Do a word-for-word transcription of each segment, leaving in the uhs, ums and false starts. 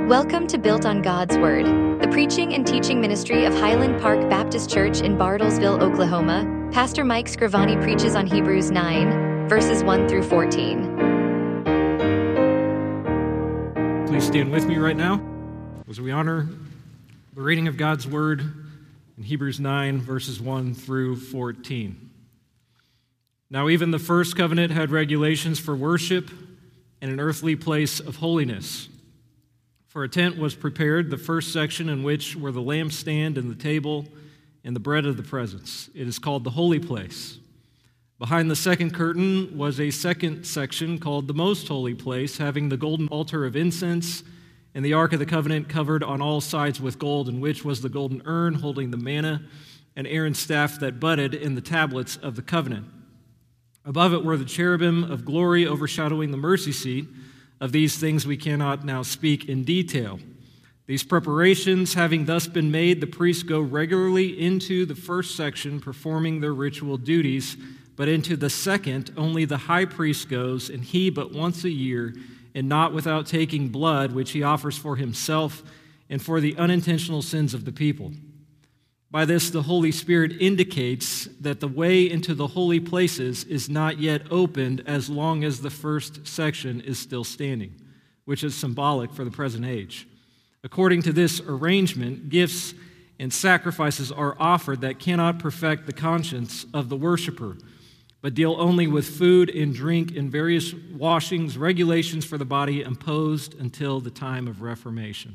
Welcome to Built on God's Word, the preaching and teaching ministry of Highland Park Baptist Church in Bartlesville, Oklahoma. Pastor Mike Scrivani preaches on Hebrews nine, verses one through fourteen. Please stand with me right now as we honor the reading of God's Word in Hebrews nine, verses one through fourteen. Now even the first covenant had regulations for worship and an earthly place of holiness. For a tent was prepared, the first section in which were the lampstand and the table and the bread of the presence. It is called the holy place. Behind the second curtain was a second section called the most holy place, having the golden altar of incense and the ark of the covenant covered on all sides with gold, in which was the golden urn holding the manna and Aaron's staff that budded in the tablets of the covenant. Above it were the cherubim of glory overshadowing the mercy seat. Of these things we cannot now speak in detail. These preparations having thus been made, the priests go regularly into the first section performing their ritual duties, but into the second only the high priest goes, and he but once a year, and not without taking blood, which he offers for himself and for the unintentional sins of the people. By this, the Holy Spirit indicates that the way into the holy places is not yet opened as long as the first section is still standing, which is symbolic for the present age. According to this arrangement, gifts and sacrifices are offered that cannot perfect the conscience of the worshiper, but deal only with food and drink and various washings, regulations for the body imposed until the time of Reformation.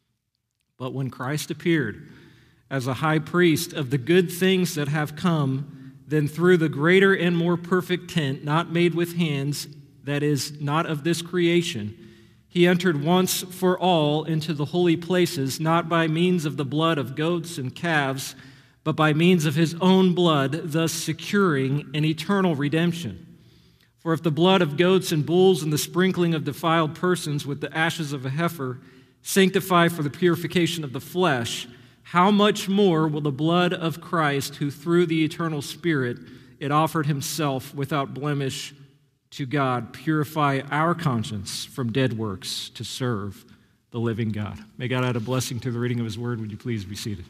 But when Christ appeared as a high priest of the good things that have come, then through the greater and more perfect tent, not made with hands, that is, not of this creation, he entered once for all into the holy places, not by means of the blood of goats and calves, but by means of his own blood, thus securing an eternal redemption. For if the blood of goats and bulls and the sprinkling of defiled persons with the ashes of a heifer sanctify for the purification of the flesh, how much more will the blood of Christ, who through the eternal Spirit it offered himself without blemish to God, purify our conscience from dead works to serve the living God. May God add a blessing to the reading of his word. Would you please be seated?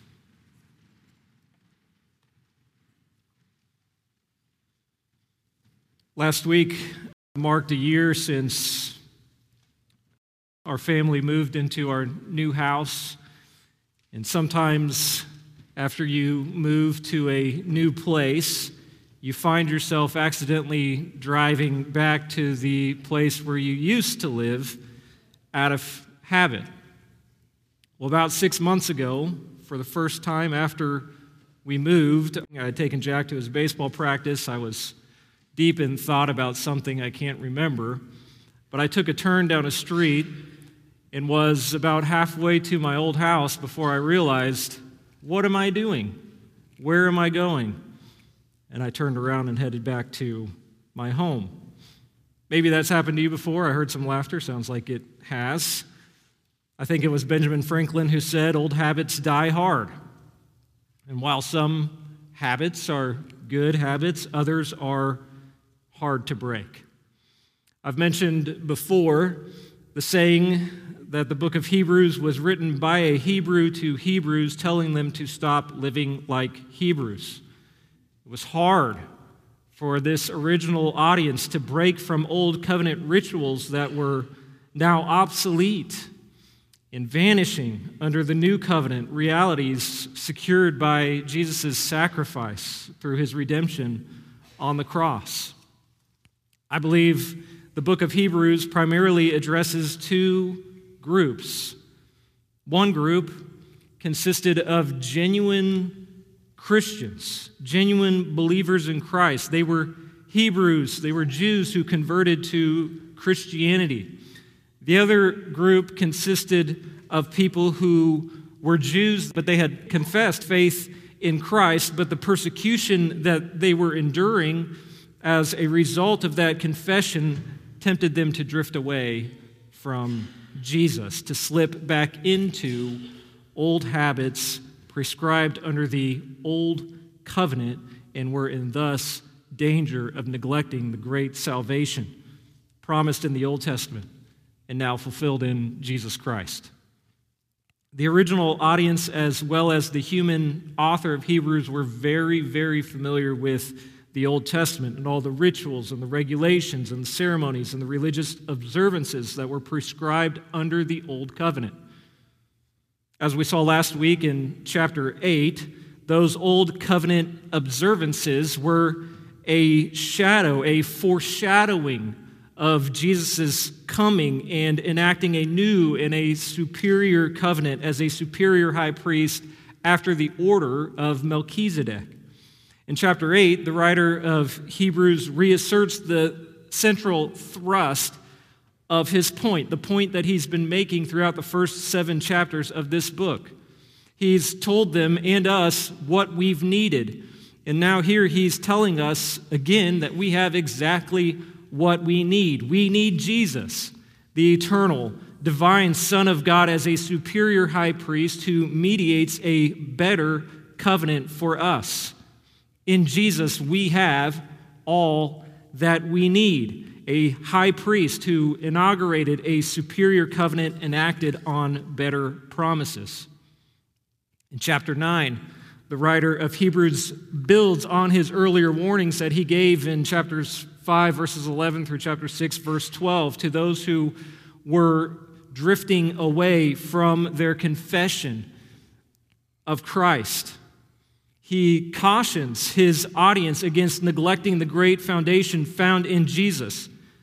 Last week marked a year since our family moved into our new house. And sometimes after you move to a new place, you find yourself accidentally driving back to the place where you used to live out of habit. Well, about six months ago, for the first time after we moved, I had taken Jack to his baseball practice. I was deep in thought about something I can't remember, but I took a turn down a street and was about halfway to my old house before I realized, what am I doing? Where am I going? And I turned around and headed back to my home. Maybe that's happened to you before. I heard some laughter. Sounds like it has. I think it was Benjamin Franklin who said, old habits die hard. And while some habits are good habits, others are hard to break. I've mentioned before the saying that the book of Hebrews was written by a Hebrew to Hebrews, telling them to stop living like Hebrews. It was hard for this original audience to break from old covenant rituals that were now obsolete and vanishing under the new covenant realities secured by Jesus' sacrifice through his redemption on the cross. I believe the book of Hebrews primarily addresses two groups. One group consisted of genuine Christians, genuine believers in Christ. They were Hebrews, they were Jews who converted to Christianity. The other group consisted of people who were Jews, but they had confessed faith in Christ, but the persecution that they were enduring as a result of that confession tempted them to drift away from Jesus, to slip back into old habits prescribed under the old covenant, and were in thus danger of neglecting the great salvation promised in the Old Testament and now fulfilled in Jesus Christ. The original audience, as well as the human author of Hebrews, were very, very familiar with the Old Testament and all the rituals and the regulations and the ceremonies and the religious observances that were prescribed under the Old Covenant. As we saw last week in chapter eight, those Old Covenant observances were a shadow, a foreshadowing of Jesus' coming and enacting a new and a superior covenant as a superior high priest after the order of Melchizedek. In chapter eight, the writer of Hebrews reasserts the central thrust of his point, the point that he's been making throughout the first seven chapters of this book. He's told them and us what we've needed. And now here he's telling us again that we have exactly what we need. We need Jesus, the eternal, divine Son of God, as a superior high priest who mediates a better covenant for us. In Jesus, we have all that we need. A high priest who inaugurated a superior covenant and acted on better promises. In chapter nine, the writer of Hebrews builds on his earlier warnings that he gave in chapters five, verses eleven through chapter six, verse twelve, to those who were drifting away from their confession of Christ. He cautions his audience against neglecting the great foundation found in Jesus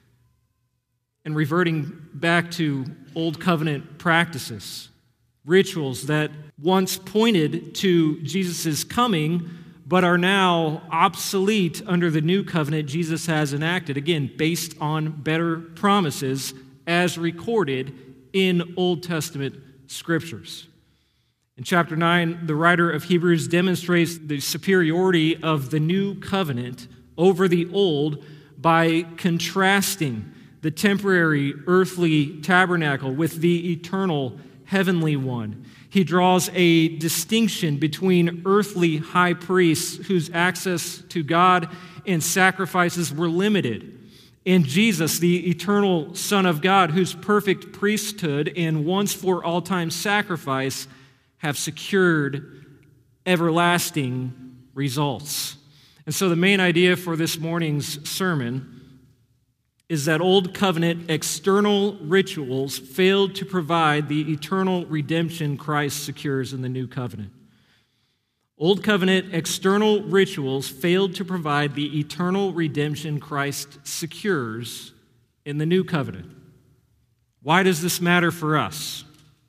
and reverting back to Old Covenant practices, rituals that once pointed to Jesus' coming, but are now obsolete under the new covenant Jesus has enacted, again, based on better promises as recorded in Old Testament scriptures. In chapter nine, the writer of Hebrews demonstrates the superiority of the new covenant over the old by contrasting the temporary earthly tabernacle with the eternal heavenly one. He draws a distinction between earthly high priests whose access to God and sacrifices were limited, and Jesus, the eternal Son of God, whose perfect priesthood and once for all time sacrifice have secured everlasting results. And so the main idea for this morning's sermon is that Old Covenant external rituals failed to provide the eternal redemption Christ secures in the New Covenant. Old Covenant external rituals failed to provide the eternal redemption Christ secures in the New Covenant. Why does this matter for us?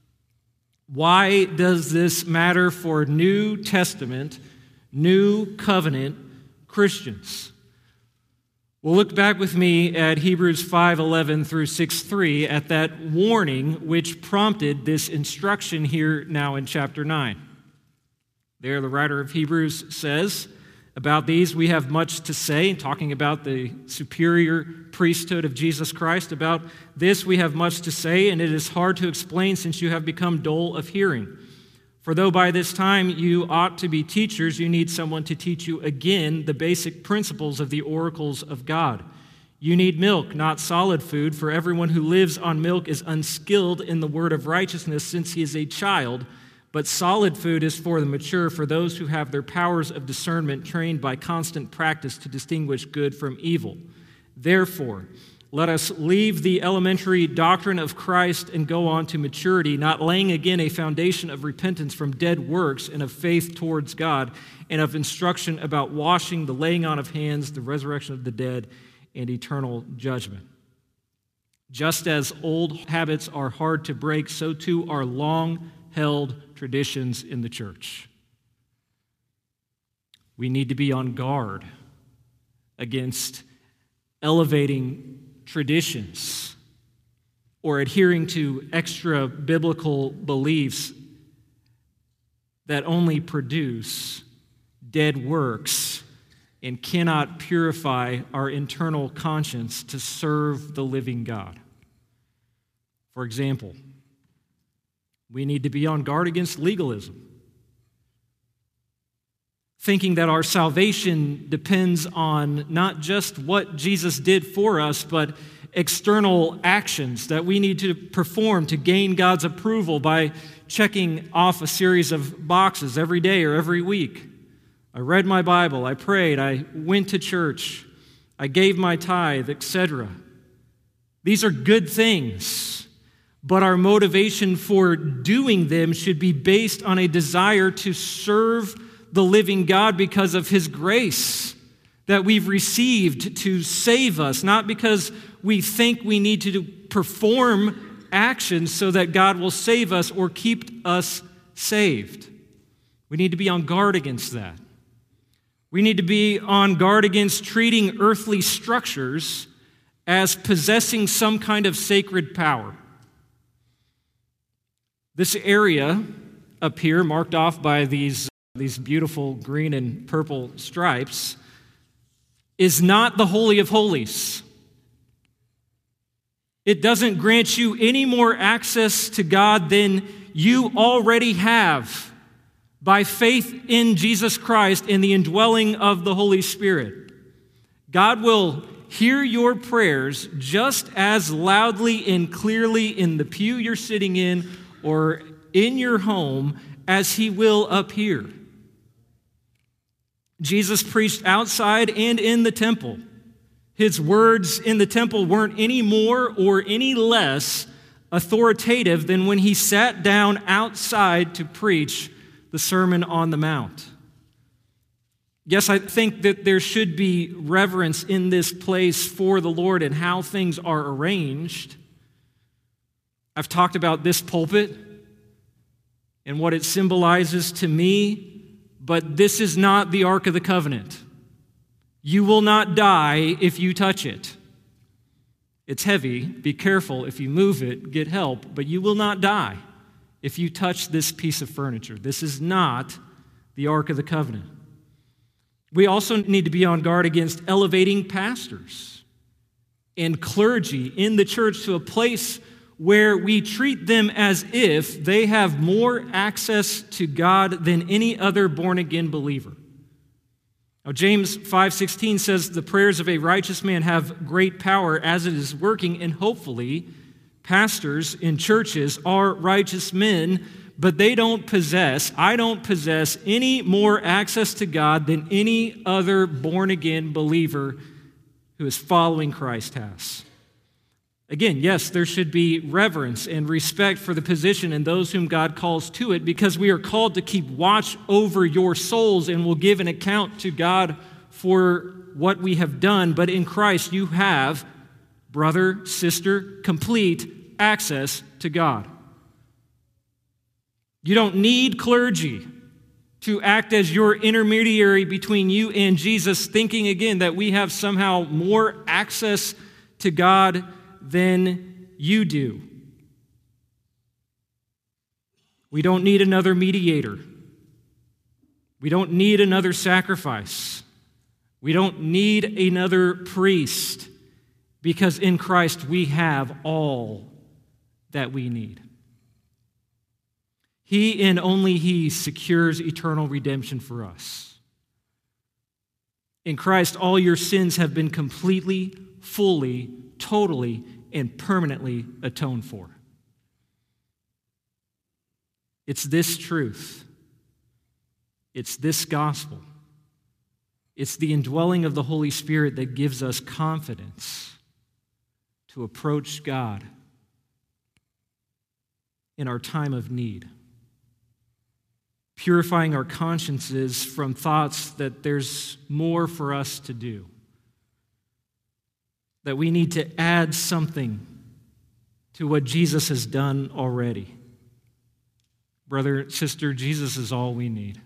Why does this matter for New Testament, New Covenant Christians? Well, look back with me at Hebrews five eleven through six three at that warning which prompted this instruction here now in chapter nine. There, the writer of Hebrews says, about these we have much to say, talking about the superior priesthood of Jesus Christ. About this we have much to say, and it is hard to explain since you have become dull of hearing. For though by this time you ought to be teachers, you need someone to teach you again the basic principles of the oracles of God. You need milk, not solid food, for everyone who lives on milk is unskilled in the word of righteousness since he is a child. But solid food is for the mature, for those who have their powers of discernment trained by constant practice to distinguish good from evil. Therefore, let us leave the elementary doctrine of Christ and go on to maturity, not laying again a foundation of repentance from dead works and of faith towards God, and of instruction about washing, the laying on of hands, the resurrection of the dead, and eternal judgment. Just as old habits are hard to break, so too are long-held traditions in the church. We need to be on guard against elevating traditions or adhering to extra biblical beliefs that only produce dead works and cannot purify our internal conscience to serve the living God. For example, we need to be on guard against legalism. thinking that our salvation depends on not just what Jesus did for us, but external actions that we need to perform to gain God's approval by checking off a series of boxes every day or every week. I read my Bible, I prayed, I went to church, I gave my tithe, et cetera. These are good things, but our motivation for doing them should be based on a desire to serve the living God because of His grace that we've received to save us, not because we think we need to perform actions so that God will save us or keep us saved. We need to be on guard against that. We need to be on guard against treating earthly structures as possessing some kind of sacred power. This area up here, marked off by these, these beautiful green and purple stripes, is not the Holy of Holies. It doesn't grant you any more access to God than you already have by faith in Jesus Christ and the indwelling of the Holy Spirit. God will hear your prayers just as loudly and clearly in the pew you're sitting in or in your home as He will up here. Jesus preached outside and in the temple. His words in the temple weren't any more or any less authoritative than when He sat down outside to preach the Sermon on the Mount. Yes, I think that there should be reverence in this place for the Lord and how things are arranged. I've talked about this pulpit and what it symbolizes to me, but this is not the Ark of the Covenant. You will not die if you touch it. It's heavy. Be careful. If you move it, get help, but you will not die if you touch this piece of furniture. This is not the Ark of the Covenant. We also need to be on guard against elevating pastors and clergy in the church to a place where we treat them as if they have more access to God than any other born-again believer. Now, James five sixteen says, the prayers of a righteous man have great power as it is working, and hopefully pastors in churches are righteous men, but they don't possess, I don't possess any more access to God than any other born-again believer who is following Christ has. Again, yes, there should be reverence and respect for the position and those whom God calls to it, because we are called to keep watch over your souls and will give an account to God for what we have done. But in Christ, you have, brother, sister, complete access to God. You don't need clergy to act as your intermediary between you and Jesus, thinking again that we have somehow more access to God than you do. We don't need another mediator. We don't need another sacrifice. We don't need another priest, because in Christ we have all that we need. He and only He secures eternal redemption for us. In Christ, all your sins have been completely, fully, totally, and permanently atoned for. It's this truth. It's this gospel. It's the indwelling of the Holy Spirit that gives us confidence to approach God in our time of need, purifying our consciences from thoughts that there's more for us to do, that we need to add something to what Jesus has done already. Brother, sister, Jesus is all we need.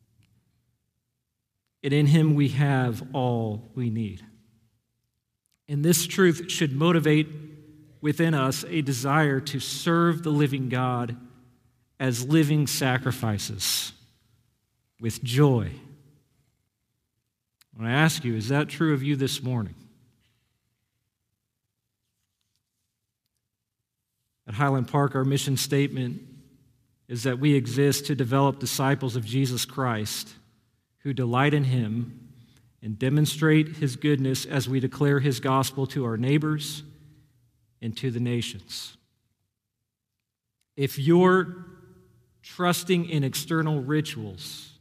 And in Him we have all we need. And this truth should motivate within us a desire to serve the living God as living sacrifices with joy. When I ask you, is that true of you this morning? At Highland Park, our mission statement is that we exist to develop disciples of Jesus Christ who delight in him and demonstrate his goodness as we declare his gospel to our neighbors and to the nations. If you're trusting in external rituals,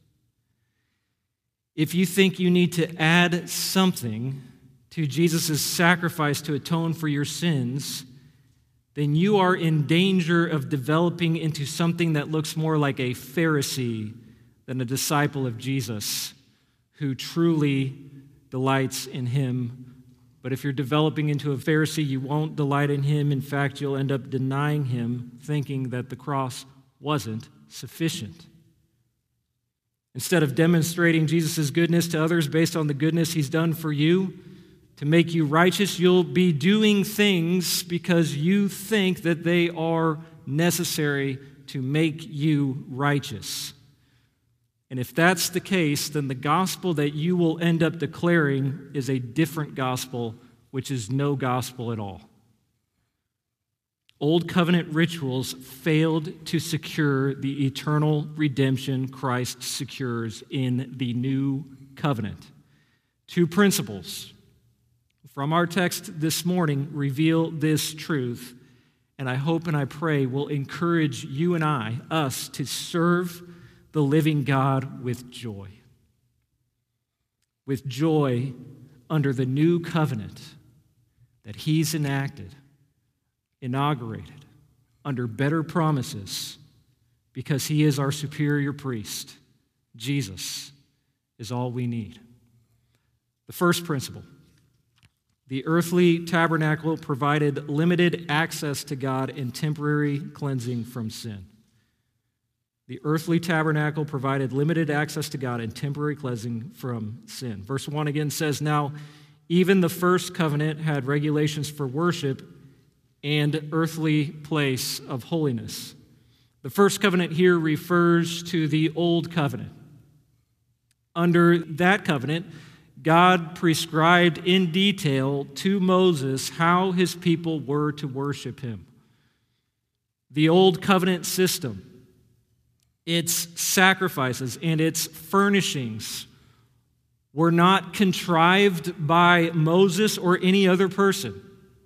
if you think you need to add something to Jesus' sacrifice to atone for your sins, then you are in danger of developing into something that looks more like a Pharisee than a disciple of Jesus who truly delights in him. But if you're developing into a Pharisee, you won't delight in him. In fact, you'll end up denying him, thinking that the cross wasn't sufficient. Instead of demonstrating Jesus' goodness to others based on the goodness he's done for you, to make you righteous, you'll be doing things because you think that they are necessary to make you righteous. And if that's the case, then the gospel that you will end up declaring is a different gospel, which is no gospel at all. Old covenant rituals failed to secure the eternal redemption Christ secures in the new covenant. Two principles from our text this morning reveal this truth, and I hope and I pray will encourage you and I, us, to serve the living God with joy. With joy under the new covenant that he's enacted, inaugurated, under better promises, because he is our superior priest. Jesus is all we need. The first principle: the earthly tabernacle provided limited access to God and temporary cleansing from sin. The earthly tabernacle provided limited access to God and temporary cleansing from sin. Verse one again says, "Now, even the first covenant had regulations for worship and earthly place of holiness." The first covenant here refers to the old covenant. Under that covenant, God prescribed in detail to Moses how his people were to worship him. The old covenant system, its sacrifices and its furnishings were not contrived by Moses or any other person.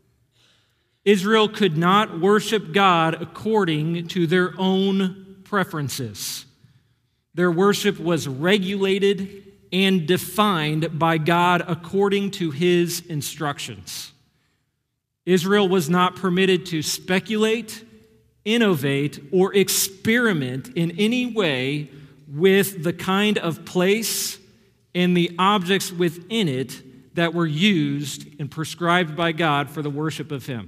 Israel could not worship God according to their own preferences. Their worship was regulated and defined by God according to his instructions. Israel was not permitted to speculate, innovate, or experiment in any way with the kind of place and the objects within it that were used and prescribed by God for the worship of him.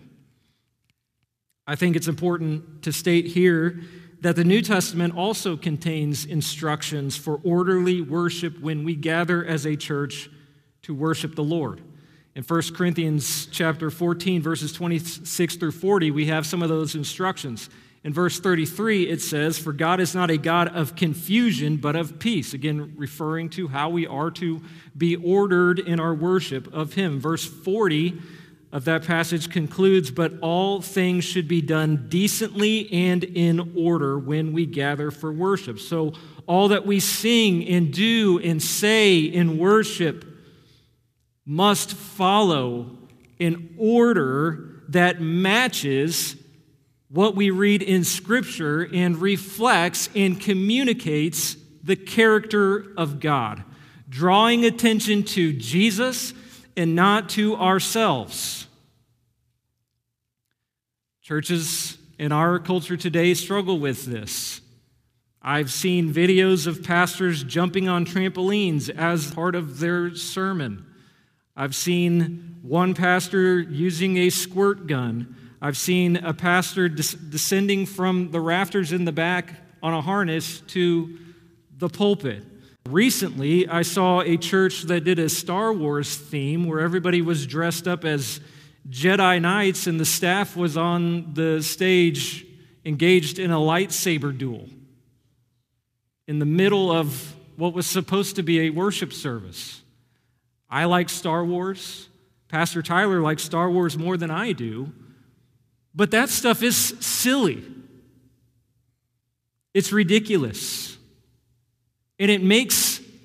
I think it's important to state here that the New Testament also contains instructions for orderly worship when we gather as a church to worship the Lord. In First Corinthians chapter fourteen, verses twenty-six through forty, we have some of those instructions. In verse thirty-three, it says, "For God is not a God of confusion, but of peace." Again, referring to how we are to be ordered in our worship of him. Verse forty of that passage concludes, "But all things should be done decently and in order when we gather for worship." So all that we sing and do and say in worship must follow an order that matches what we read in Scripture and reflects and communicates the character of God, drawing attention to Jesus and not to ourselves. Churches in our culture today struggle with this. I've seen videos of pastors jumping on trampolines as part of their sermon. I've seen one pastor using a squirt gun. I've seen a pastor des- descending from the rafters in the back on a harness to the pulpit. Recently, I saw a church that did a Star Wars theme where everybody was dressed up as Jedi Knights and the staff was on the stage engaged in a lightsaber duel in the middle of what was supposed to be a worship service. I like Star Wars. Pastor Tyler likes Star Wars more than I do. But that stuff is silly. It's ridiculous. And it makes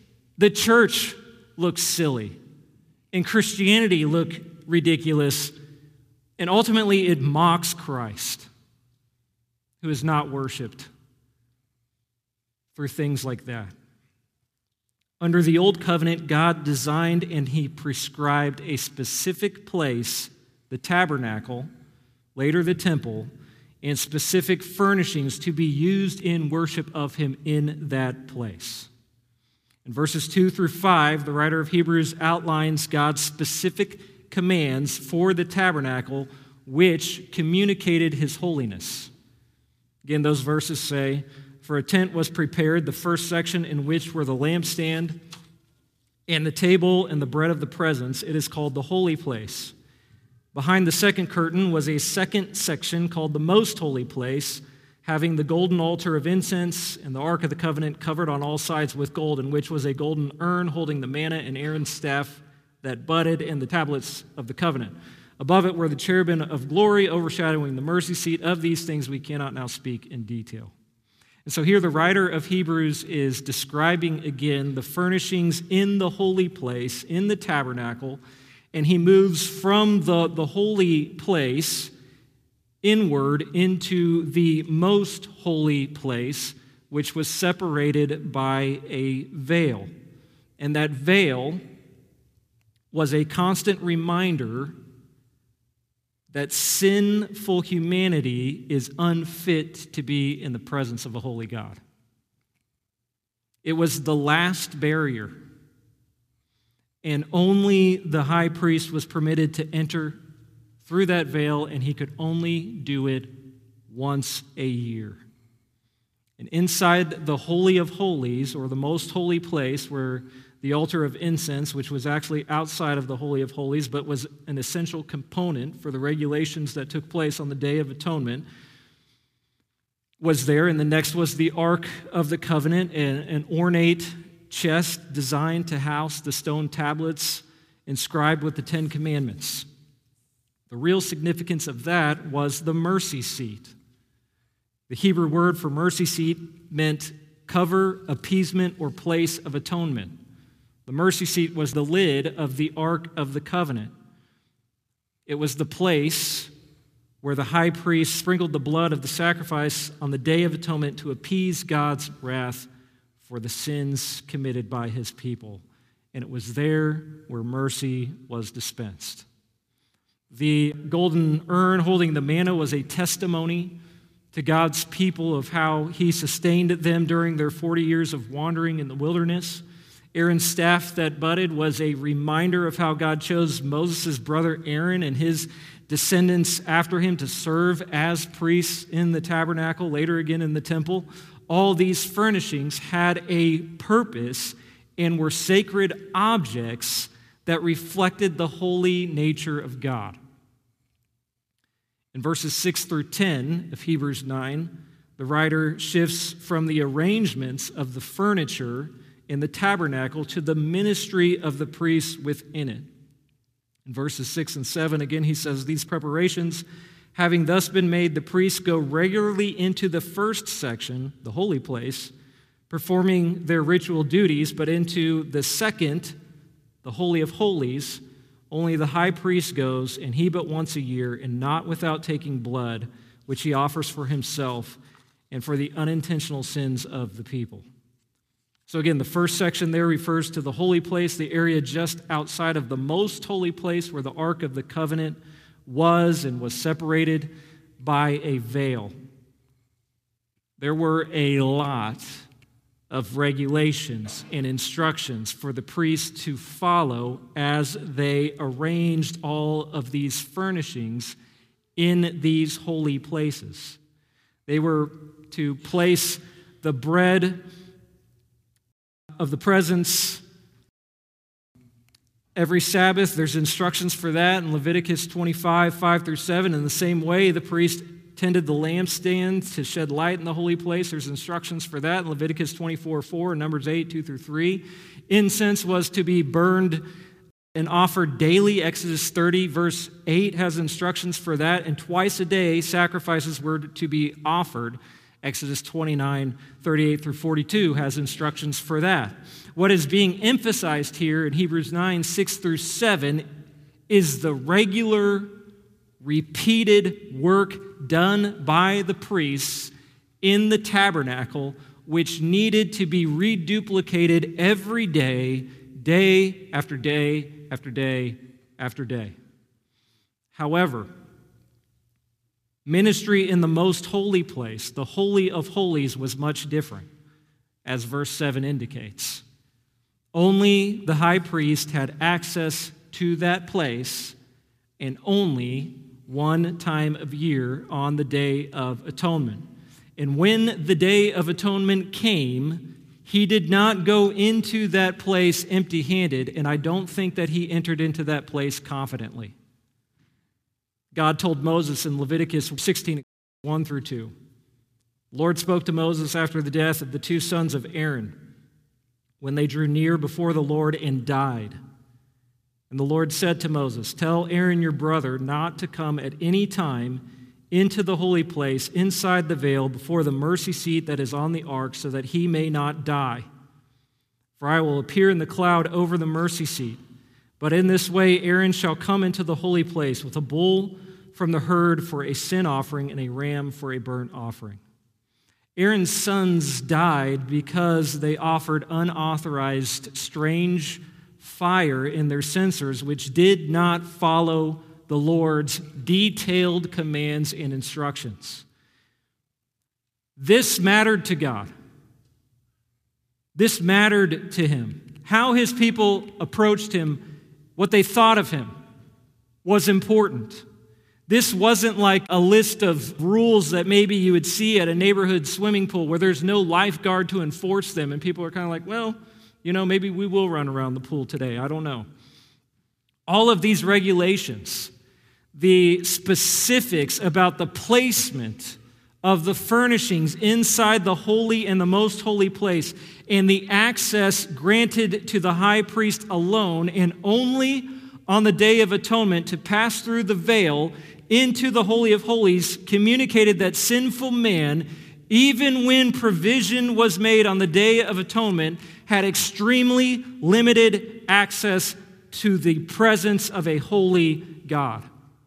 The church looks silly, and Christianity look ridiculous, and ultimately it mocks Christ, who is not worshiped through things like that. Under the Old Covenant, God designed and He prescribed a specific place, the tabernacle, later the temple, and specific furnishings to be used in worship of Him in that place. In verses two through five, the writer of Hebrews outlines God's specific commands for the tabernacle, which communicated His holiness. Again, those verses say, "For a tent was prepared," the first section in which were the lampstand and the table and the bread of the presence. It is called the holy place. Behind the second curtain was a second section called the most holy place, having the golden altar of incense and the Ark of the Covenant covered on all sides with gold, in which was a golden urn holding the manna and Aaron's staff that budded and the tablets of the covenant. Above it were the cherubim of glory overshadowing the mercy seat. Of these things we cannot now speak in detail. And so here the writer of Hebrews is describing again the furnishings in the holy place, in the tabernacle, and he moves from the, the holy place inward into the most holy place, which was separated by a veil. And that veil was a constant reminder that sinful humanity is unfit to be in the presence of a holy God. It was the last barrier, and only the high priest was permitted to enter through that veil, and he could only do it once a year. And inside the Holy of Holies, or the most holy place, where the altar of incense, which was actually outside of the Holy of Holies, but was an essential component for the regulations that took place on the Day of Atonement, was there. And the next was the Ark of the Covenant, an, an ornate chest designed to house the stone tablets inscribed with the Ten Commandments. The real significance of that was the mercy seat. The Hebrew word for mercy seat meant cover, appeasement, or place of atonement. The mercy seat was the lid of the Ark of the Covenant. It was the place where the high priest sprinkled the blood of the sacrifice on the Day of Atonement to appease God's wrath for the sins committed by His people. And it was there where mercy was dispensed. The golden urn holding the manna was a testimony to God's people of how He sustained them during their forty years of wandering in the wilderness. Aaron's staff that budded was a reminder of how God chose Moses' brother Aaron and his descendants after him to serve as priests in the tabernacle, later again in the temple. All these furnishings had a purpose and were sacred objects that reflected the holy nature of God. In verses six through ten of Hebrews nine, the writer shifts from the arrangements of the furniture in the tabernacle to the ministry of the priests within it. In verses six and seven, again, he says, "These preparations, having thus been made, the priests go regularly into the first section, the holy place, performing their ritual duties, but into the second, the Holy of Holies, only the high priest goes, and he but once a year, and not without taking blood, which he offers for himself and for the unintentional sins of the people." So again, the first section there refers to the holy place, the area just outside of the most holy place where the Ark of the Covenant was and was separated by a veil. There were a lot of regulations and instructions for the priests to follow as they arranged all of these furnishings in these holy places. They were to place the bread of the presence every Sabbath. There's instructions for that in Leviticus twenty-five, five through seven. In the same way, the priest tended the lampstand to shed light in the holy place. There's instructions for that in Leviticus twenty-four, four, and Numbers eight, two through three. Incense was to be burned and offered daily. Exodus thirty, verse eight has instructions for that. And twice a day, sacrifices were to be offered Exodus twenty-nine, thirty-eight through forty-two has instructions for that. What is being emphasized here in Hebrews nine, six through seven is the regular, repeated work done by the priests in the tabernacle, which needed to be reduplicated every day, day after day after day after day. However, ministry in the most holy place, the Holy of Holies, was much different, as verse seven indicates. Only the high priest had access to that place, and only one time of year on the Day of Atonement. And when the Day of Atonement came, he did not go into that place empty-handed, and I don't think that he entered into that place confidently. God told Moses in Leviticus sixteen, one through two, the Lord spoke to Moses after the death of the two sons of Aaron, when they drew near before the Lord and died. And the Lord said to Moses, "Tell Aaron your brother not to come at any time into the holy place inside the veil before the mercy seat that is on the ark, so that he may not die. For I will appear in the cloud over the mercy seat. But in this way Aaron shall come into the holy place with a bull from the herd for a sin offering and a ram for a burnt offering." Aaron's sons died because they offered unauthorized, strange fire in their censers, which did not follow the Lord's detailed commands and instructions. This mattered to God. This mattered to him. How his people approached him, what they thought of him, was important. This wasn't like a list of rules that maybe you would see at a neighborhood swimming pool where there's no lifeguard to enforce them, and people are kind of like, well, you know, maybe we will run around the pool today. I don't know. All of these regulations, the specifics about the placement of the furnishings inside the holy and the most holy place, and the access granted to the high priest alone and only on the Day of Atonement to pass through the veil into the Holy of Holies, communicated that sinful man, even when provision was made on the Day of Atonement, had extremely limited access to the presence of a holy God.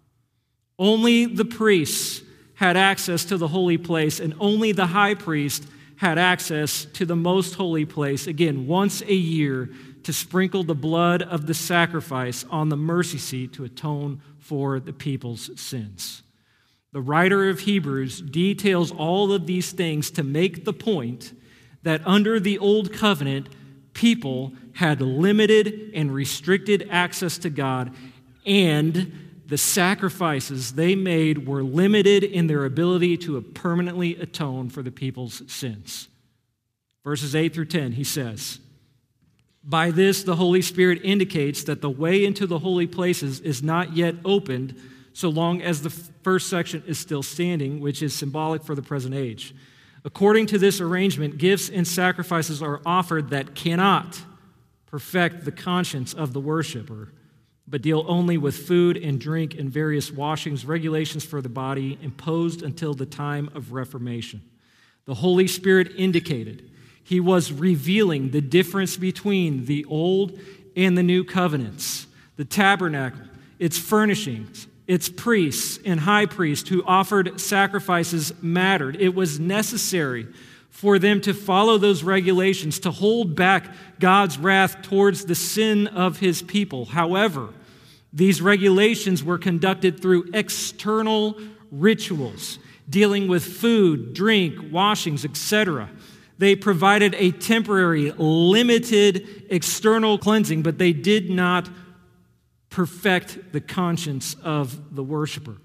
Only the priests had access to the holy place, and only the high priest had access to the most holy place, again, once a year, to sprinkle the blood of the sacrifice on the mercy seat to atone for the people's sins. The writer of Hebrews details all of these things to make the point that under the Old Covenant, people had limited and restricted access to God, and the sacrifices they made were limited in their ability to permanently atone for the people's sins. Verses eight through ten, he says, "By this the Holy Spirit indicates that the way into the holy places is not yet opened so long as the first section is still standing, which is symbolic for the present age. According to this arrangement, gifts and sacrifices are offered that cannot perfect the conscience of the worshiper, but deal only with food and drink and various washings, regulations for the body imposed until the time of Reformation. The Holy Spirit indicated he was revealing the difference between the old and the new covenants, the tabernacle, its furnishings, its priests and high priests who offered sacrifices mattered. It was necessary for them to follow those regulations, to hold back God's wrath towards the sin of his people. However, these regulations were conducted through external rituals, dealing with food, drink, washings, et cetera. They provided a temporary, limited external cleansing, but they did not perfect the conscience of the worshiper.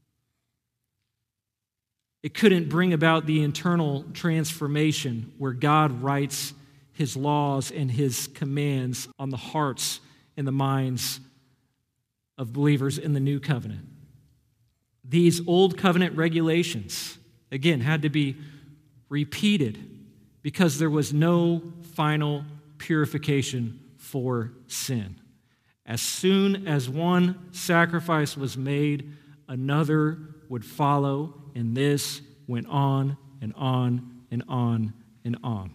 It couldn't bring about the internal transformation where God writes his laws and his commands on the hearts and the minds of believers in the new covenant. These old covenant regulations, again, had to be repeated because there was no final purification for sin. As soon as one sacrifice was made, another would follow, and this went on and on and on and on.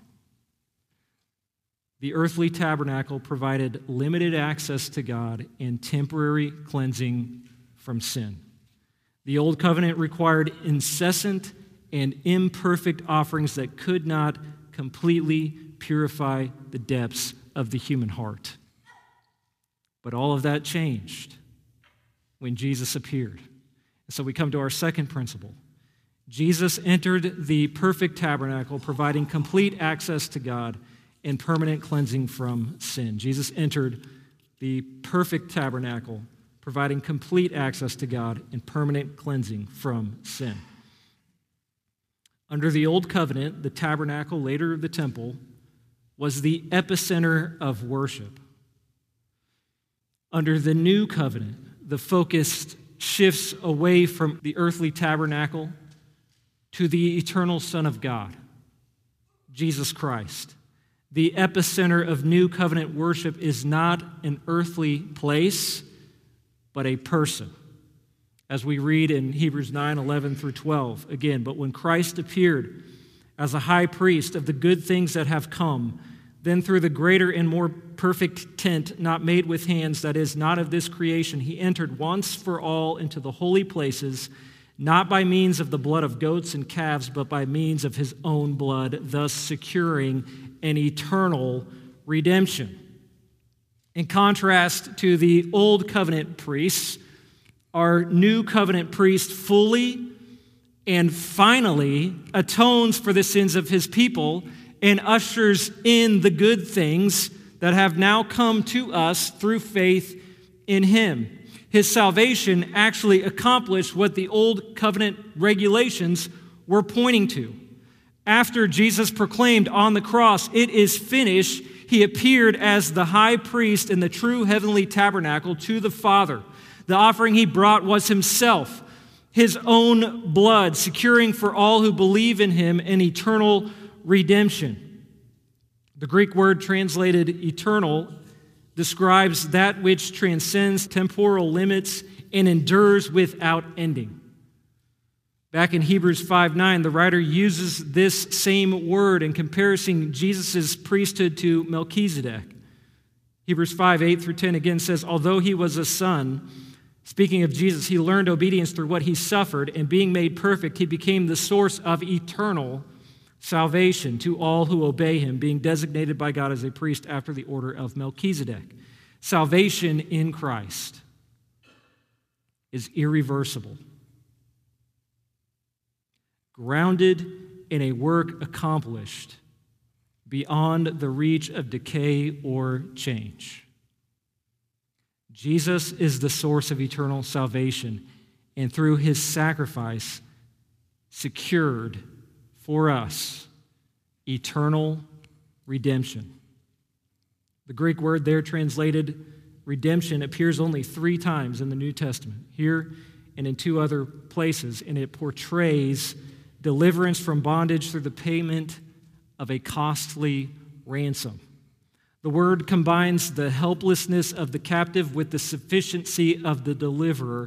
The earthly tabernacle provided limited access to God and temporary cleansing from sin. The Old Covenant required incessant and imperfect offerings that could not completely purify the depths of the human heart. But all of that changed when Jesus appeared. And so we come to our second principle. Jesus entered the perfect tabernacle, providing complete access to God and permanent cleansing from sin. Jesus entered the perfect tabernacle, providing complete access to God and permanent cleansing from sin. Under the Old Covenant, the tabernacle, later the temple, was the epicenter of worship. Under the New Covenant, the focus shifts away from the earthly tabernacle to the eternal Son of God, Jesus Christ. The epicenter of New Covenant worship is not an earthly place, but a person. As we read in Hebrews nine, eleven through twelve, again, but when Christ appeared as a high priest of the good things that have come, then through the greater and more perfect tent, not made with hands, that is, not of this creation, he entered once for all into the holy places, not by means of the blood of goats and calves, but by means of his own blood, thus securing an eternal redemption. In contrast to the Old Covenant priests, our New Covenant priest fully and finally atones for the sins of his people and ushers in the good things that have now come to us through faith in him. His salvation actually accomplished what the Old Covenant regulations were pointing to. After Jesus proclaimed on the cross, "It is finished," he appeared as the high priest in the true heavenly tabernacle to the Father. The offering he brought was himself, his own blood, securing for all who believe in him an eternal redemption. The Greek word translated eternal describes that which transcends temporal limits and endures without ending. Back in Hebrews five nine, the writer uses this same word in comparison Jesus' priesthood to Melchizedek. Hebrews five eight through ten again says, although he was a son, speaking of Jesus, he learned obedience through what he suffered, and being made perfect, he became the source of eternal salvation to all who obey him, being designated by God as a priest after the order of Melchizedek. Salvation in Christ is irreversible, grounded in a work accomplished beyond the reach of decay or change. Jesus is the source of eternal salvation, and through his sacrifice, secured for us eternal redemption. The Greek word there translated redemption appears only three times in the New Testament, here and in two other places, and it portrays deliverance from bondage through the payment of a costly ransom. The word combines the helplessness of the captive with the sufficiency of the deliverer,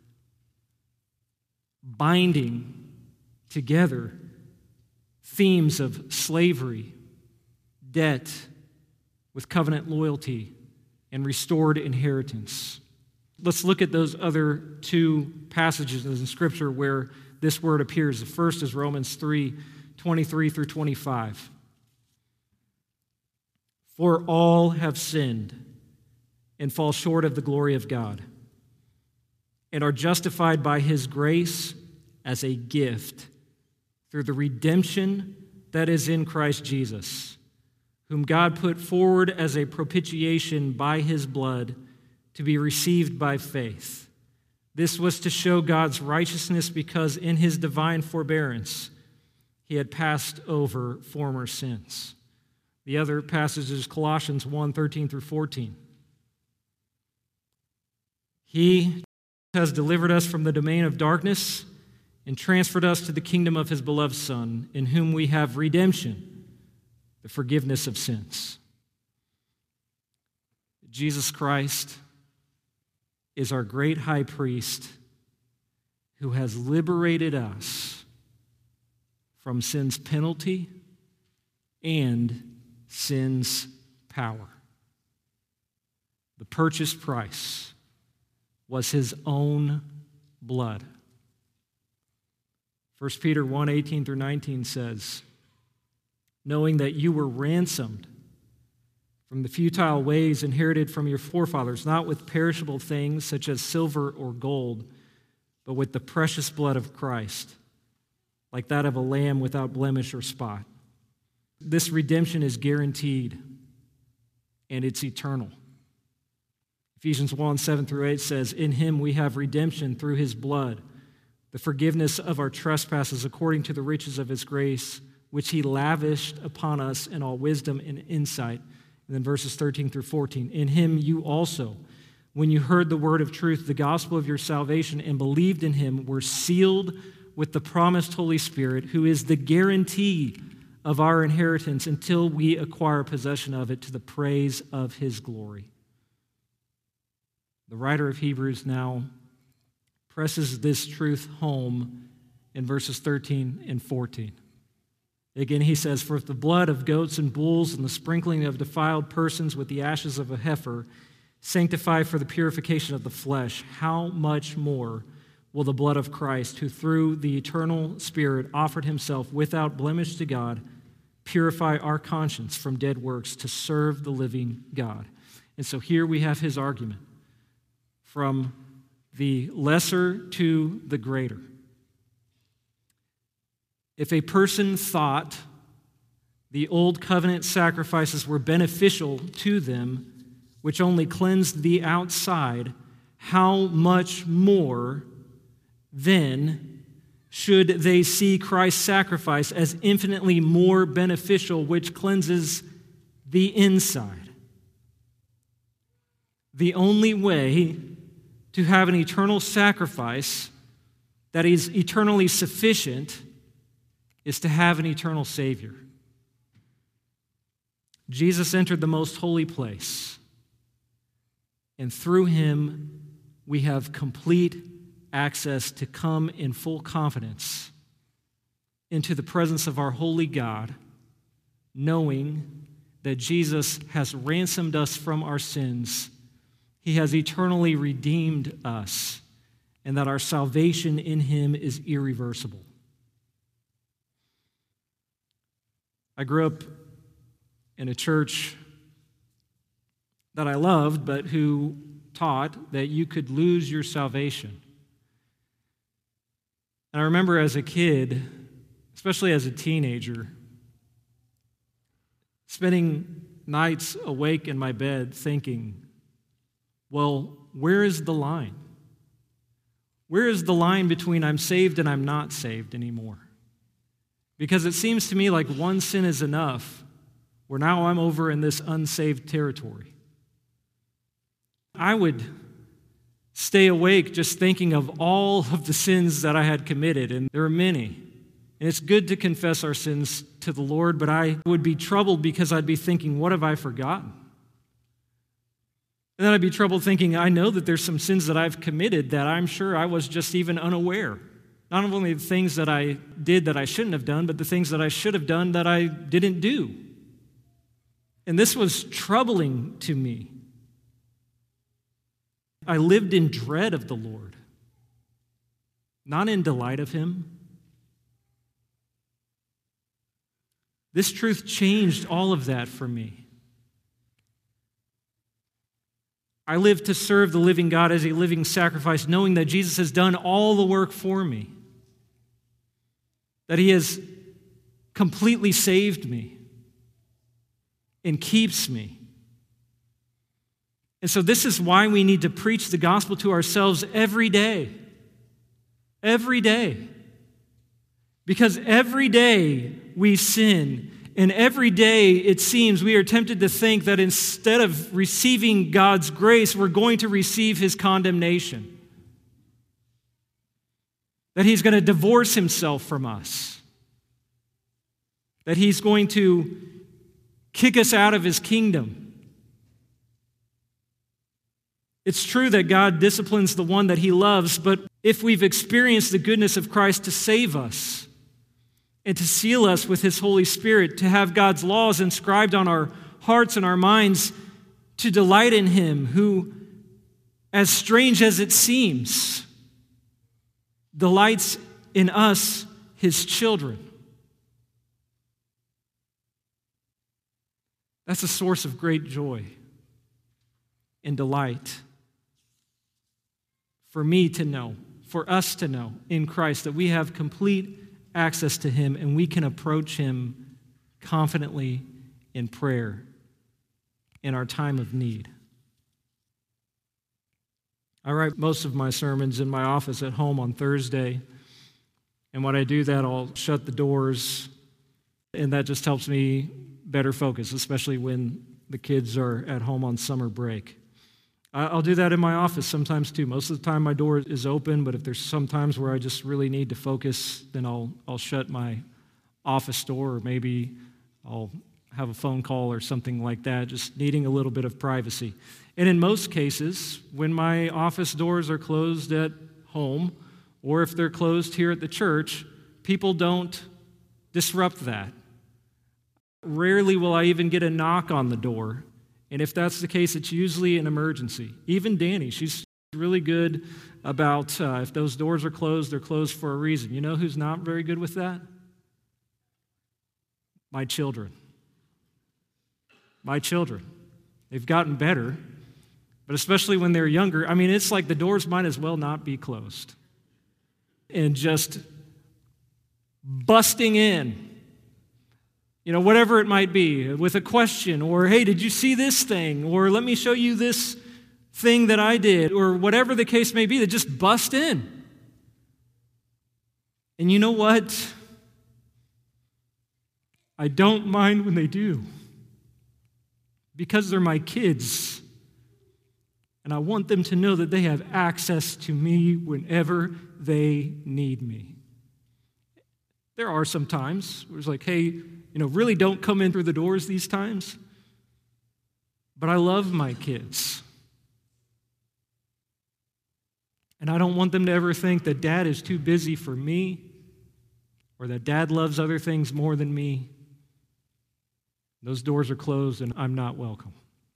binding together themes of slavery, debt, with covenant loyalty, and restored inheritance. Let's look at those other two passages in Scripture where this word appears. The first is Romans three twenty-three through twenty-five. For all have sinned and fall short of the glory of God, and are justified by his grace as a gift through the redemption that is in Christ Jesus, whom God put forward as a propitiation by his blood to be received by faith. This was to show God's righteousness, because in his divine forbearance he had passed over former sins. The other passage is Colossians one thirteen through fourteen. He has delivered us from the domain of darkness and transferred us to the kingdom of his beloved Son, in whom we have redemption, the forgiveness of sins. Jesus Christ is our great high priest who has liberated us from sin's penalty and sin's power. The purchase price was his own blood. First Peter one, eighteen through nineteen says, knowing that you were ransomed from the futile ways inherited from your forefathers, not with perishable things such as silver or gold, but with the precious blood of Christ, like that of a lamb without blemish or spot. This redemption is guaranteed, and it's eternal. Ephesians one, seven through eight says, in him we have redemption through his blood, the forgiveness of our trespasses according to the riches of his grace, which he lavished upon us in all wisdom and insight. And then verses thirteen through fourteen, in him you also, when you heard the word of truth, the gospel of your salvation, and believed in him, were sealed with the promised Holy Spirit, who is the guarantee of our inheritance until we acquire possession of it to the praise of his glory. The writer of Hebrews now presses this truth home in verses thirteen and fourteen. Again, he says, for if the blood of goats and bulls and the sprinkling of defiled persons with the ashes of a heifer sanctify for the purification of the flesh, how much more will the blood of Christ, who through the eternal Spirit offered himself without blemish to God, purify our conscience from dead works to serve the living God? And so here we have his argument, from the lesser to the greater. If a person thought the old covenant sacrifices were beneficial to them, which only cleansed the outside, how much more then should they see Christ's sacrifice as infinitely more beneficial, which cleanses the inside? The only way to have an eternal sacrifice that is eternally sufficient is to have an eternal Savior. Jesus entered the most holy place, and through him we have complete access to come in full confidence into the presence of our holy God, knowing that Jesus has ransomed us from our sins, he has eternally redeemed us, and that our salvation in him is irreversible. I grew up in a church that I loved, but who taught that you could lose your salvation. And I remember as a kid, especially as a teenager, spending nights awake in my bed thinking, well, where is the line? Where is the line between I'm saved and I'm not saved anymore? Because it seems to me like one sin is enough, where now I'm over in this unsaved territory. I would stay awake just thinking of all of the sins that I had committed, and there are many. And it's good to confess our sins to the Lord, but I would be troubled because I'd be thinking, what have I forgotten? And then I'd be troubled thinking, I know that there's some sins that I've committed that I'm sure I was just even unaware. Not only the things that I did that I shouldn't have done, but the things that I should have done that I didn't do. And this was troubling to me. I lived in dread of the Lord, not in delight of him. This truth changed all of that for me. I live to serve the living God as a living sacrifice, knowing that Jesus has done all the work for me, that he has completely saved me and keeps me. And so this is why we need to preach the gospel to ourselves every day. Every day. Because every day we sin, and every day it seems we are tempted to think that instead of receiving God's grace, we're going to receive his condemnation. That he's going to divorce himself from us. That he's going to kick us out of his kingdom. It's true that God disciplines the one that he loves, but if we've experienced the goodness of Christ to save us, and to seal us with his Holy Spirit, to have God's laws inscribed on our hearts and our minds, to delight in him who, as strange as it seems, delights in us, his children. That's a source of great joy and delight for me to know, for us to know in Christ that we have complete access to him and we can approach him confidently in prayer in our time of need. I write most of my sermons in my office at home on Thursday, and when I do that, I'll shut the doors, and that just helps me better focus, especially when the kids are at home on summer break. I'll do that in my office sometimes too. Most of the time my door is open, but if there's some times where I just really need to focus, then I'll I'll shut my office door, or maybe I'll have a phone call or something like that, just needing a little bit of privacy. And in most cases, when my office doors are closed at home, or if they're closed here at the church, people don't disrupt that. Rarely will I even get a knock on the door. And if that's the case, it's usually an emergency. Even Danny, she's really good about uh, if those doors are closed, they're closed for a reason. You know who's not very good with that? My children. My children. They've gotten better, but especially when they're younger, I mean, it's like the doors might as well not be closed. And just busting in, you know, whatever it might be, with a question, or, hey, did you see this thing? Or let me show you this thing that I did, or whatever the case may be, that just bust in. And you know what? I don't mind when they do, because they're my kids, and I want them to know that they have access to me whenever they need me. There are some times where it's like, hey, you know, really don't come in through the doors these times. But I love my kids. And I don't want them to ever think that dad is too busy for me, or that dad loves other things more than me. Those doors are closed and I'm not welcome.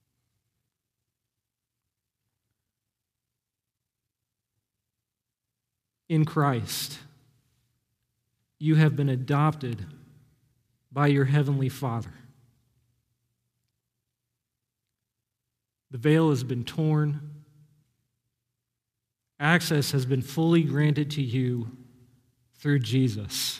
In Christ, you have been adopted by your heavenly Father. The veil has been torn. Access has been fully granted to you through Jesus.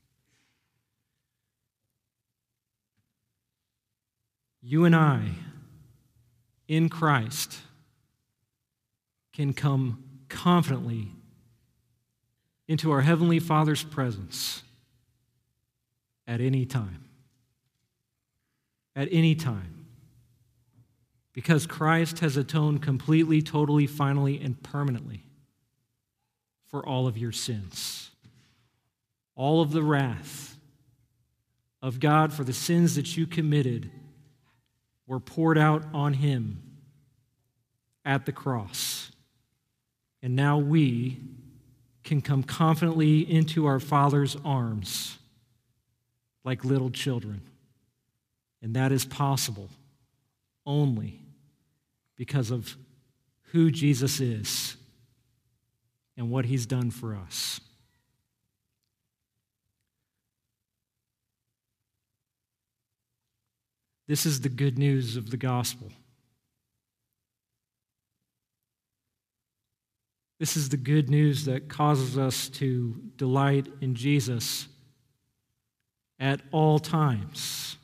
You and I, in Christ, can come confidently into our Heavenly Father's presence at any time. At any time. Because Christ has atoned completely, totally, finally, and permanently for all of your sins. All of the wrath of God for the sins that you committed were poured out on him at the cross. And now we can come confidently into our Father's arms like little children. And that is possible only because of who Jesus is and what he's done for us. This is the good news of the gospel. This is the good news that causes us to delight in Jesus at all times.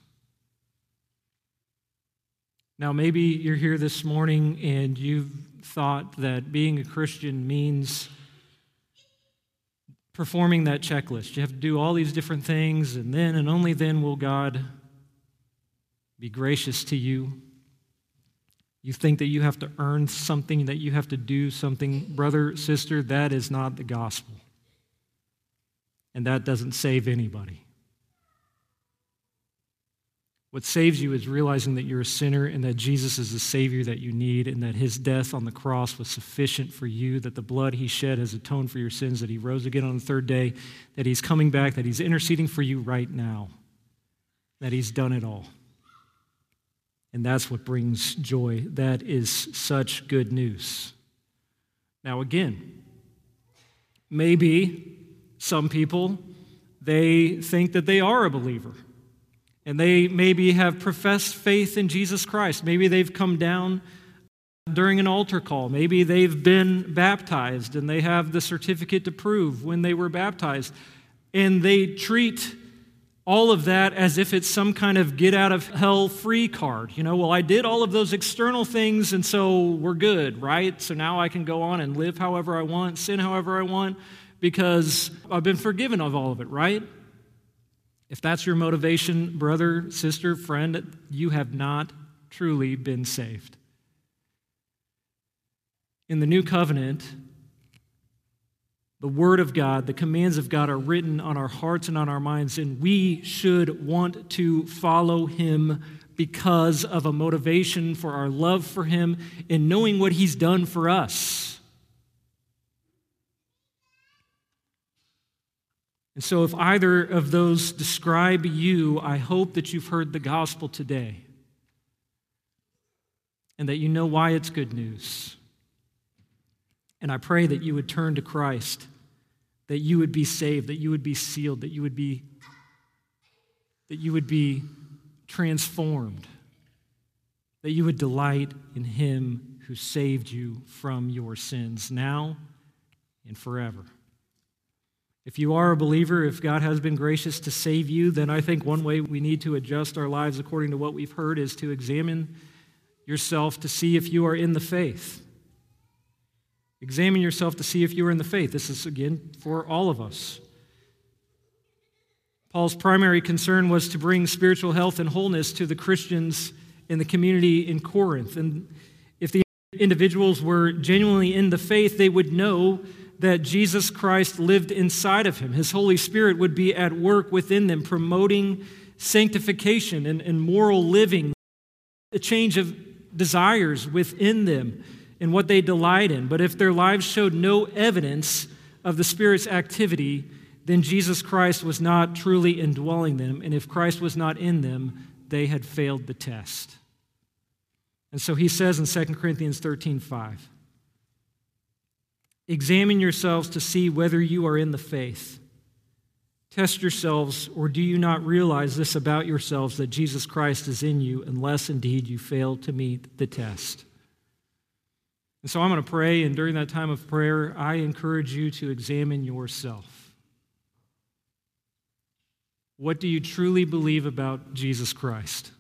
Now, maybe you're here this morning and you've thought that being a Christian means performing that checklist. You have to do all these different things, and then and only then will God be gracious to you. You think that you have to earn something, that you have to do something. Brother, sister, that is not the gospel. And that doesn't save anybody. What saves you is realizing that you're a sinner and that Jesus is the Savior that you need and that his death on the cross was sufficient for you, that the blood he shed has atoned for your sins, that he rose again on the third day, that he's coming back, that he's interceding for you right now, that he's done it all. And that's what brings joy. That is such good news. Now again, maybe some people, they think that they are a believer. And they maybe have professed faith in Jesus Christ. Maybe they've come down during an altar call. Maybe they've been baptized and they have the certificate to prove when they were baptized. And they treat all of that as if it's some kind of get out of hell free card. You know, well, I did all of those external things and so we're good, right? So now I can go on and live however I want, sin however I want, because I've been forgiven of all of it, right? If that's your motivation, brother, sister, friend, you have not truly been saved. In the new covenant, the Word of God, the commands of God are written on our hearts and on our minds, and we should want to follow him because of a motivation for our love for him and knowing what he's done for us. And so if either of those describe you, I hope that you've heard the gospel today and that you know why it's good news. And I pray that you would turn to Christ, that you would be saved, that you would be sealed, that you would be, that you would be transformed, that you would delight in him who saved you from your sins now and forever. If you are a believer, if God has been gracious to save you, then I think one way we need to adjust our lives according to what we've heard is to examine yourself to see if you are in the faith. Examine yourself to see if you are in the faith. This is, again, for all of us. Paul's primary concern was to bring spiritual health and wholeness to the Christians in the community in Corinth. And if the individuals were genuinely in the faith, they would know that Jesus Christ lived inside of him. His Holy Spirit would be at work within them, promoting sanctification and, and moral living, a change of desires within them and what they delight in. But if their lives showed no evidence of the Spirit's activity, then Jesus Christ was not truly indwelling them. And if Christ was not in them, they had failed the test. And so he says in Second Corinthians thirteen five, examine yourselves to see whether you are in the faith. Test yourselves, or do you not realize this about yourselves, that Jesus Christ is in you, unless indeed you fail to meet the test? And so I'm going to pray, and during that time of prayer, I encourage you to examine yourself. What do you truly believe about Jesus Christ?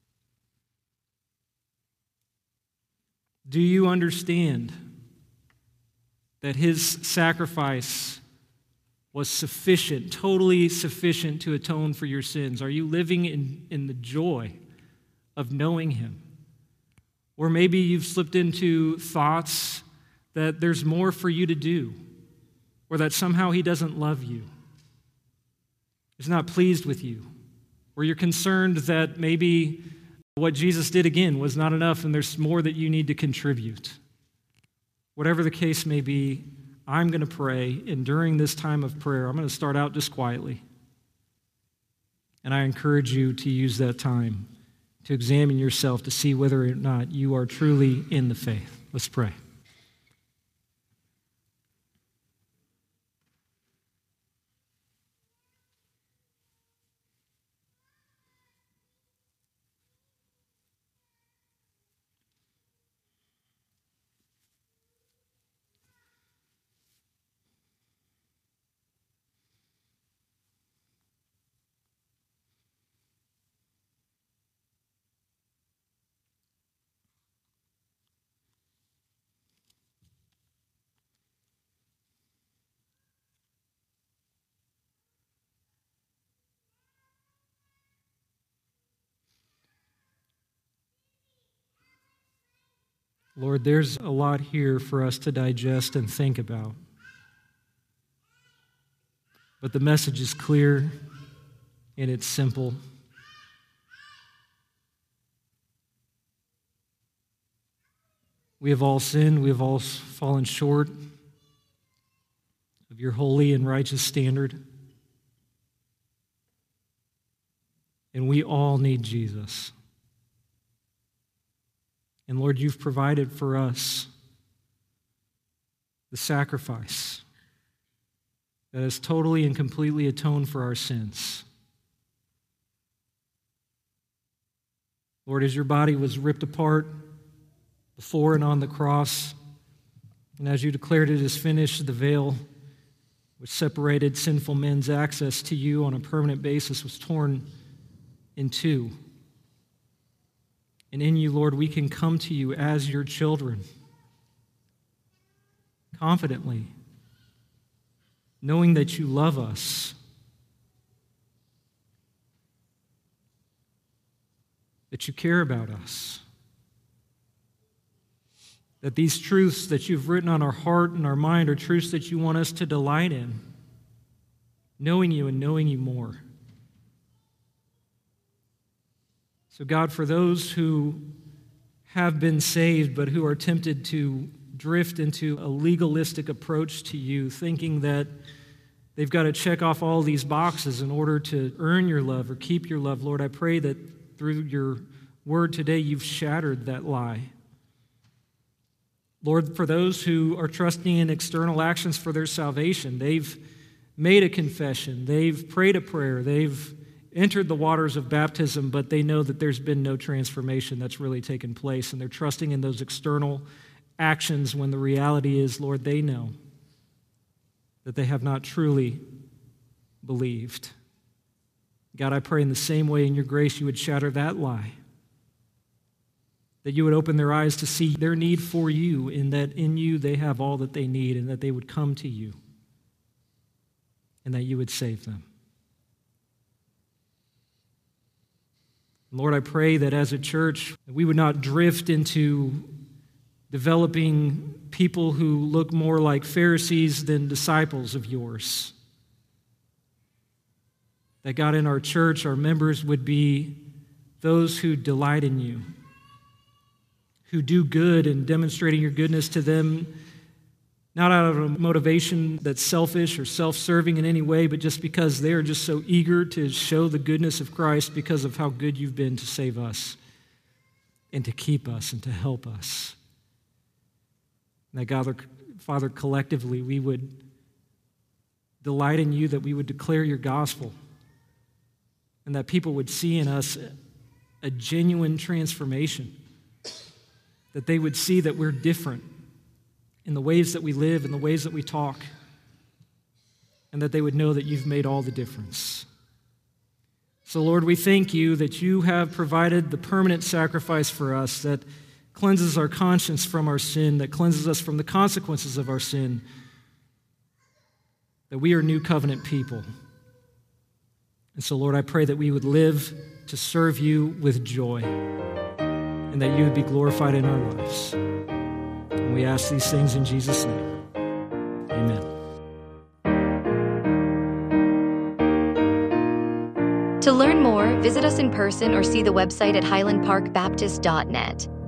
Do you understand that his sacrifice was sufficient, totally sufficient to atone for your sins? Are you living in, in the joy of knowing him? Or maybe you've slipped into thoughts that there's more for you to do, or that somehow he doesn't love you, he's not pleased with you, or you're concerned that maybe what Jesus did again was not enough and there's more that you need to contribute. Whatever the case may be, I'm going to pray, and during this time of prayer, I'm going to start out just quietly. And I encourage you to use that time to examine yourself to see whether or not you are truly in the faith. Let's pray. Lord, there's a lot here for us to digest and think about. But the message is clear and it's simple. We have all sinned. We have all fallen short of your holy and righteous standard. And we all need Jesus. And Lord, you've provided for us the sacrifice that has totally and completely atoned for our sins. Lord, as your body was ripped apart before and on the cross, and as you declared it is finished, the veil which separated sinful men's access to you on a permanent basis was torn in two. And in you, Lord, we can come to you as your children, confidently, knowing that you love us, that you care about us, that these truths that you've written on our heart and our mind are truths that you want us to delight in, knowing you and knowing you more. So God, for those who have been saved but who are tempted to drift into a legalistic approach to you, thinking that they've got to check off all these boxes in order to earn your love or keep your love, Lord, I pray that through your word today you've shattered that lie. Lord, for those who are trusting in external actions for their salvation, they've made a confession, they've prayed a prayer, they've entered the waters of baptism, but they know that there's been no transformation that's really taken place, and they're trusting in those external actions when the reality is, Lord, they know that they have not truly believed. God, I pray in the same way in your grace you would shatter that lie, that you would open their eyes to see their need for you, and that in you they have all that they need, and that they would come to you, and that you would save them. Lord, I pray that as a church, we would not drift into developing people who look more like Pharisees than disciples of yours. That God, in our church, our members would be those who delight in you, who do good and demonstrating your goodness to them, not out of a motivation that's selfish or self-serving in any way, but just because they are just so eager to show the goodness of Christ because of how good you've been to save us and to keep us and to help us. And that God, Father, collectively we would delight in you, that we would declare your gospel, and that people would see in us a genuine transformation, that they would see that we're different in the ways that we live, in the ways that we talk, and that they would know that you've made all the difference. So, Lord, we thank you that you have provided the permanent sacrifice for us that cleanses our conscience from our sin, that cleanses us from the consequences of our sin, that we are new covenant people. And so, Lord, I pray that we would live to serve you with joy, and that you would be glorified in our lives. And we ask these things in Jesus' name. Amen. To learn more, visit us in person or see the website at highland park baptist dot net.